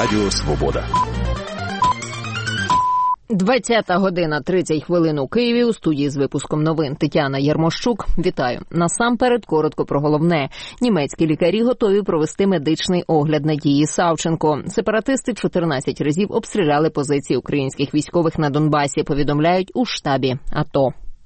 Радіо Свобода. 20:30 у Києві. У студії з випуском новин Тетяна Ярмощук. Вітаю. Насамперед коротко про головне. Німецькі лікарі готові провести медичний огляд Надії Савченко. Сепаратисти 14 разів обстріляли позиції українських військових на Донбасі, повідомляють у штабі АТО.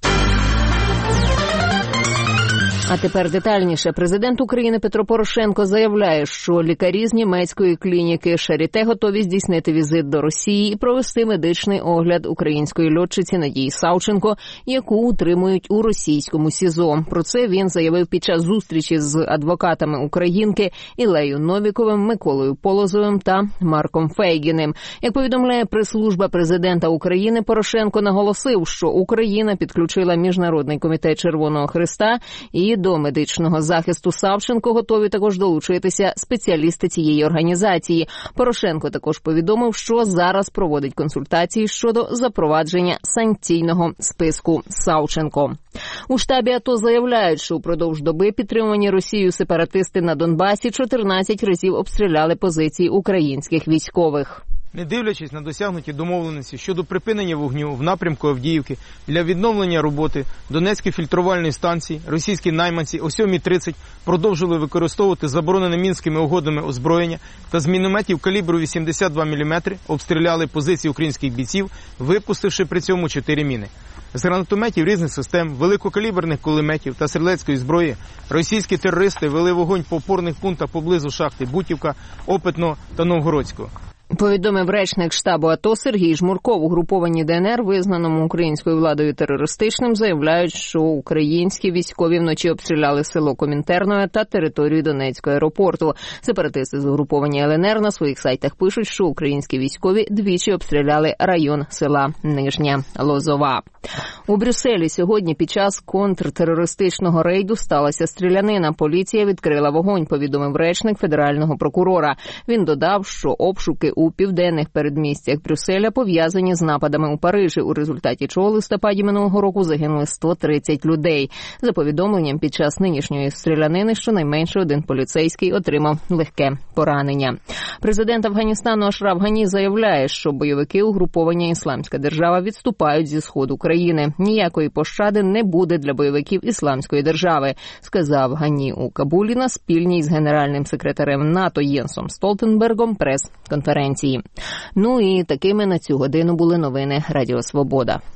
А тепер детальніше. Президент України Петро Порошенко заявляє, що лікарі з німецької клініки Шаріте готові здійснити візит до Росії і провести медичний огляд української льотчиці Надії Савченко, яку утримують у російському СІЗО. Про це він заявив під час зустрічі з адвокатами українки Ілею Новіковим, Миколою Полозовим та Марком Фейгіним. Як повідомляє прес-служба президента України, Порошенко наголосив, що Україна підключила Міжнародний комітет Червоного Хреста і до медичного захисту Савченко готові також долучитися спеціалісти цієї організації. Порошенко також повідомив, що зараз проводить консультації щодо запровадження санкційного списку Савченко. У штабі АТО заявляють, що упродовж доби підтримувані Росією сепаратисти на Донбасі 14 разів обстріляли позиції українських військових. Не дивлячись на досягнуті домовленості щодо припинення вогню в напрямку Авдіївки, для відновлення роботи Донецької фільтрувальної станції російські найманці о 7:30 продовжили використовувати заборонене Мінськими угодами озброєння та з мінометів калібру 82 мм обстріляли позиції українських бійців, випустивши при цьому 4 міни. З гранатометів різних систем, великокаліберних кулеметів та стрілецької зброї російські терористи вели вогонь по опорних пунктах поблизу шахти Бутівка, Опитного та Новгородського. Повідомив речник штабу АТО Сергій Жмурков. Угруповані ДНР, визнаному українською владою терористичним, заявляють, що українські військові вночі обстріляли село Комінтерне та територію Донецького аеропорту. Сепаратисти з угруповані ЛНР на своїх сайтах пишуть, що українські військові двічі обстріляли район села Нижня Лозова. У Брюсселі сьогодні під час контртерористичного рейду сталася стрілянина. Поліція відкрила вогонь, повідомив речник федерального прокурора. Він додав, що обшуки у південних передмістях Брюсселя пов'язані з нападами у Парижі, у результаті чого в листопаді минулого року загинули 130 людей. За повідомленням, під час нинішньої стрілянини щонайменше один поліцейський отримав легке поранення. Президент Афганістану Ашраф Гані заявляє, що бойовики угруповання «Ісламська держава» відступають зі сходу країни. Ніякої пощади не буде для бойовиків Ісламської держави, сказав Гані у Кабулі на спільній з генеральним секретарем НАТО Єнсом Столтенбергом прес-конференції. Ну і такими на цю годину були новини Радіо Свобода.